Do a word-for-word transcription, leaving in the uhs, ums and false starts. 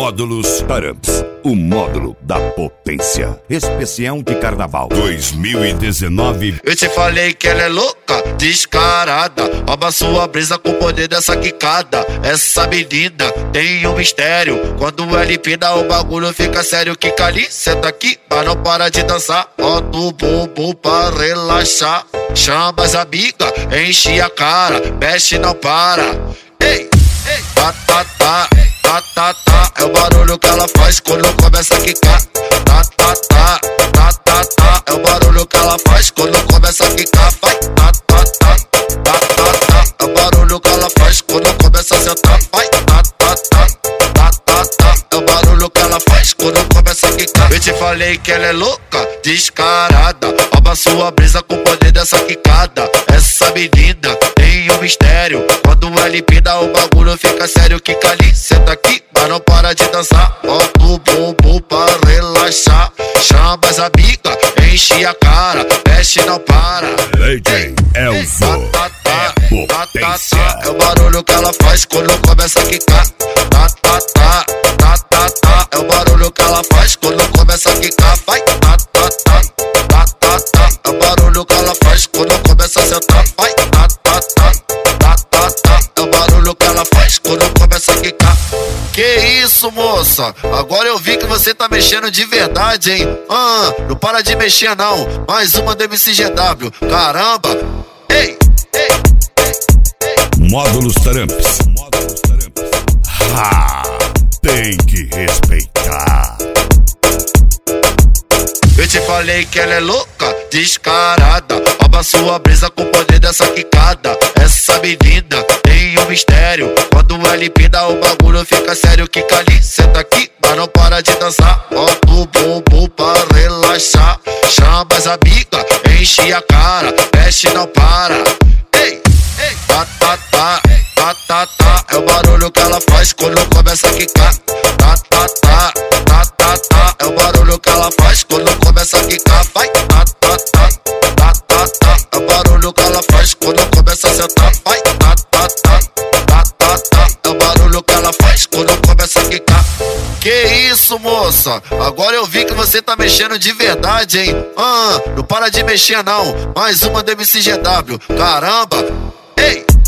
Módulos Taramps, o módulo da potência. Especial de Carnaval dois mil e dezenove. Eu te falei que ela é louca, descarada. Rouba sua brisa com o poder dessa quicada. Essa menina tem um mistério. Quando ela empina o bagulho fica sério. Quica ali, senta aqui, mas não para de dançar. Bota o bumbum pra relaxar. Chama as amigas, enche a cara. Mexe, não para. Ei, ei, tá, tá, tá. Tá, tá, tá, é o barulho que ela faz quando começa a quicar. Tá, tá, tá, tá, tá, tá, é o barulho que ela faz quando começa a quicar. Vai, tá, tá, tá, tá, tá, tá, é o barulho que ela faz quando começa a sentar. Vai, tá, tá, tá, tá, tá, tá, é o barulho que ela faz quando começa a quicar. Eu te falei que ela é louca, descarada. Rouba sua brisa com o poder dessa quicada. Essa menina tem um mistério. Quando ela empina o bagulho fica sério. Quica ali, senta aqui, mas não para de dançar. Bota o bumbum pra relaxar. Chama as amigas, enche a cara. Mexe, não para. D J Elzo, tá, tá, é tá, tá, potência. tá, é o barulho que ela faz quando começa a quicar. Tá, tá, tá, tá, tá, tá, é o barulho que ela faz quando começa a quicar. Vai, tá, tá, tá, tá, tá, tá, é o barulho que ela faz quando começa a sentar. Vai, tá, tá, tá, tá, tá, tá, é o barulho que ela faz quando começa a quicar. Que isso, moça? Agora eu vi que você tá mexendo de verdade, hein? Ah, não para de mexer não. Mais uma do M C G W. Caramba! Ei, ei, ei, ei. Módulos Taramps. Ah, tem que respeitar. Eu te falei que ela é louca, descarada. Rouba sua brisa com o poder dessa quicada. Essa menina tem um mistério. Quando ela empina o bagulho fica sério. Quica ali, senta aqui, mas não para de dançar. Bota o bumbum pra relaxar. Chama as amigas, enche a cara. Mexe, não para. Ei, ei, tá, tá, tá, tá, tá, tá, é o barulho que ela faz quando começa a quicar. Tá, tá, tá, tá, tá, tá, é o barulho que ela faz quando começa a quicar. Vai, tá, tá, tá, tá, tá, tá, é o barulho que ela faz quando começa a sentar. Vai, tá, tá, tá, tá, tá, tá, é o barulho que ela faz quando começa a quicar. Que isso, moça? Agora eu vi que você tá mexendo de verdade, hein? Ah, não para de mexer não. Mais uma do M C G W. Caramba! Ei!